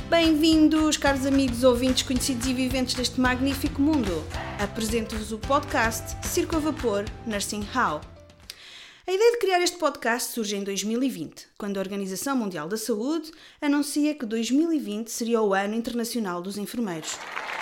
Bem-vindos, caros amigos, ouvintes, conhecidos e viventes deste magnífico mundo. Apresento-vos o podcast Circo a Vapor Nursing How. A ideia de criar este podcast surge em 2020, quando a Organização Mundial da Saúde anuncia que 2020 seria o Ano Internacional dos Enfermeiros.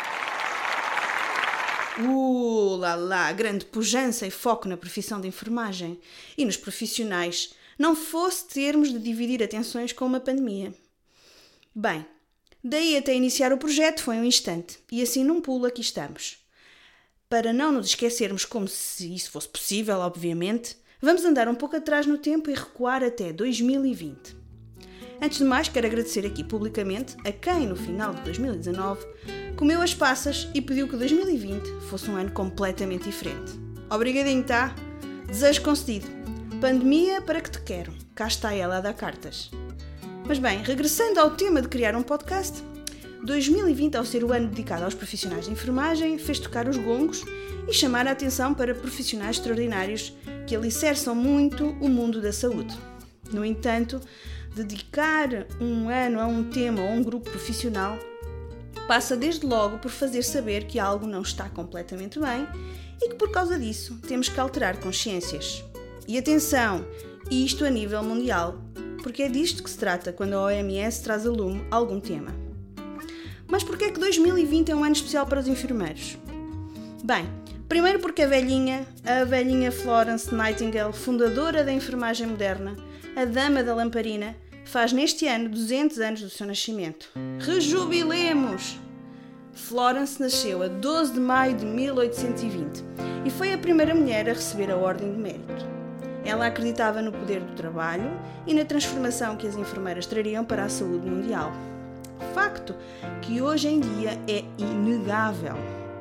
Grande pujança e foco na profissão de enfermagem e nos profissionais, não fosse termos de dividir atenções com uma pandemia. Bem, daí até iniciar o projeto foi um instante, e assim num pulo aqui estamos. Para não nos esquecermos como se isso fosse possível, obviamente, vamos andar um pouco atrás no tempo e recuar até 2020. Antes de mais, quero agradecer aqui publicamente a quem, no final de 2019, comeu as passas e pediu que 2020 fosse um ano completamente diferente. Obrigadinho, tá? Desejo concedido. Pandemia para que te quero. Cá está ela a dar cartas. Mas bem, regressando ao tema de criar um podcast, 2020, ao ser o ano dedicado aos profissionais de enfermagem, fez tocar os gongos e chamar a atenção para profissionais extraordinários que alicerçam muito o mundo da saúde. No entanto, dedicar um ano a um tema ou a um grupo profissional passa desde logo por fazer saber que algo não está completamente bem e que por causa disso temos que alterar consciências. E atenção, isto a nível mundial, porque é disto que se trata quando a OMS traz a lume algum tema. Mas porquê é que 2020 é um ano especial para os enfermeiros? Bem, primeiro porque a velhinha Florence Nightingale, fundadora da enfermagem moderna, a dama da lamparina, faz neste ano 200 anos do seu nascimento. Rejubilemos! Florence nasceu a 12 de maio de 1820 e foi a primeira mulher a receber a Ordem de Mérito. Ela acreditava no poder do trabalho e na transformação que as enfermeiras trariam para a saúde mundial. Facto que hoje em dia é inegável.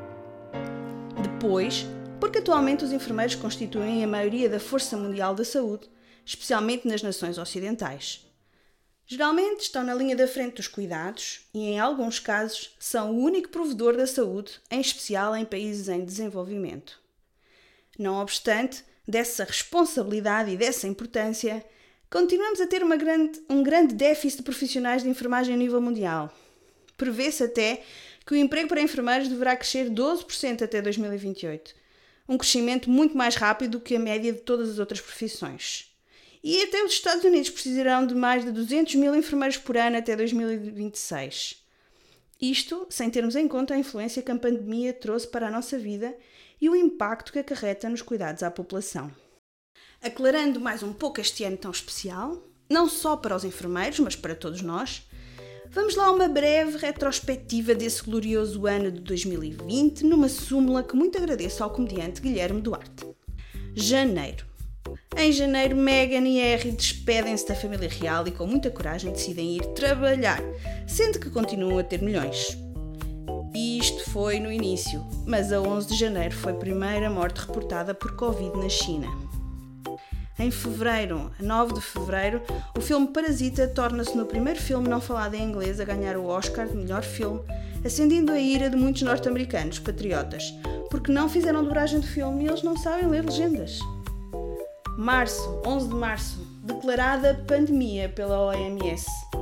Depois, porque atualmente os enfermeiros constituem a maioria da força mundial da saúde, especialmente nas nações ocidentais. Geralmente estão na linha da frente dos cuidados e, em alguns casos, são o único provedor da saúde, em especial em países em desenvolvimento. Não obstante dessa responsabilidade e dessa importância, continuamos a ter um grande déficit de profissionais de enfermagem a nível mundial. Prevê-se até que o emprego para enfermeiros deverá crescer 12% até 2028, um crescimento muito mais rápido do que a média de todas as outras profissões. E até os Estados Unidos precisarão de mais de 200 mil enfermeiros por ano até 2026. Isto sem termos em conta a influência que a pandemia trouxe para a nossa vida e o impacto que acarreta nos cuidados à população. Aclarando mais um pouco este ano tão especial, não só para os enfermeiros, mas para todos nós, vamos lá a uma breve retrospectiva desse glorioso ano de 2020, numa súmula que muito agradeço ao comediante Guilherme Duarte. Janeiro. Em janeiro, Meghan e Harry despedem-se da família real e com muita coragem decidem ir trabalhar, sendo que continuam a ter milhões. Isto foi no início, mas a 11 de janeiro foi a primeira morte reportada por Covid na China. Em fevereiro, a 9 de fevereiro, o filme Parasita torna-se no primeiro filme não falado em inglês a ganhar o Oscar de melhor filme, acendendo a ira de muitos norte-americanos patriotas, porque não fizeram dobragem do filme e eles não sabem ler legendas. Março, 11 de março, declarada pandemia pela OMS.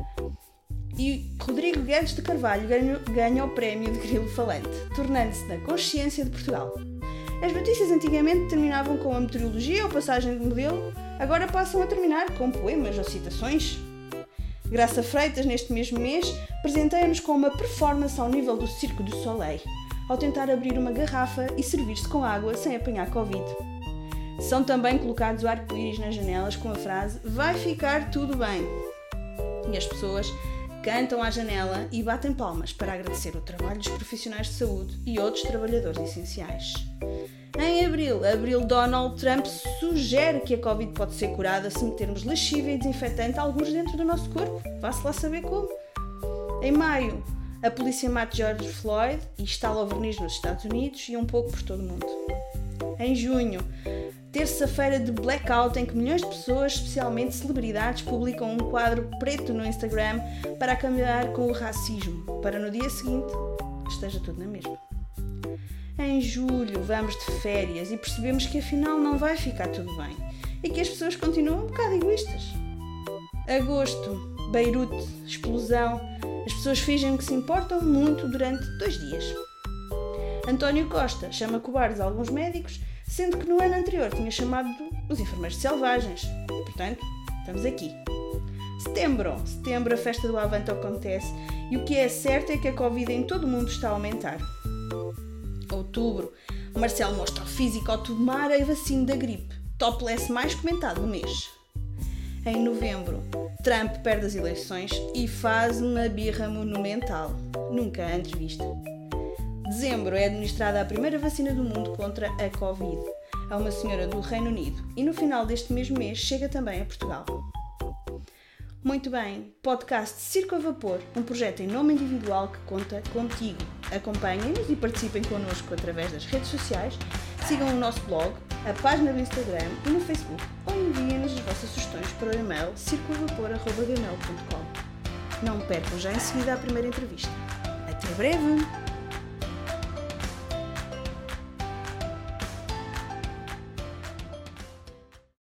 E Rodrigo Guedes de Carvalho ganha o prémio de Grilo Falante, tornando-se na consciência de Portugal. As notícias antigamente terminavam com a meteorologia ou passagem de modelo, agora passam a terminar com poemas ou citações. Graça Freitas, neste mesmo mês, presenteia-nos com uma performance ao nível do Circo du Soleil, ao tentar abrir uma garrafa e servir-se com água sem apanhar Covid. São também colocados arco-íris nas janelas com a frase "Vai ficar tudo bem". E as pessoas cantam à janela e batem palmas para agradecer o trabalho dos profissionais de saúde e outros trabalhadores essenciais. Em abril, Donald Trump sugere que a Covid pode ser curada se metermos lexívia e desinfetante alguns dentro do nosso corpo. Vá-se lá saber como. Em maio, a polícia mata George Floyd e instala o verniz nos Estados Unidos e um pouco por todo o mundo. Em junho, terça-feira de blackout em que milhões de pessoas, especialmente celebridades, publicam um quadro preto no Instagram para acabar com o racismo, para no dia seguinte esteja tudo na mesma. Em julho vamos de férias e percebemos que afinal não vai ficar tudo bem e que as pessoas continuam um bocado egoístas. Agosto. Beirute, explosão. As pessoas fingem que se importam muito durante 2 dias. António Costa chama cobardes alguns médicos, sendo que no ano anterior tinha chamado os enfermeiros de selvagens. Portanto, estamos aqui. Setembro, a festa do Avante acontece e o que é certo é que a Covid em todo o mundo está a aumentar. Outubro, Marcelo mostra o físico ao tomar a vacina da gripe, topless mais comentado do mês. Em novembro, Trump perde as eleições e faz uma birra monumental, nunca antes vista. Dezembro é administrada a primeira vacina do mundo contra a Covid a uma senhora do Reino Unido e no final deste mesmo mês chega também a Portugal. Muito bem, podcast Circo a Vapor, um projeto em nome individual que conta contigo. Acompanhem-nos e participem connosco através das redes sociais, sigam o nosso blog, a página do Instagram e no Facebook ou enviem-nos as vossas sugestões para o e-mail circoavapor@gmail.com. Não percam já em seguida a primeira entrevista. Até breve!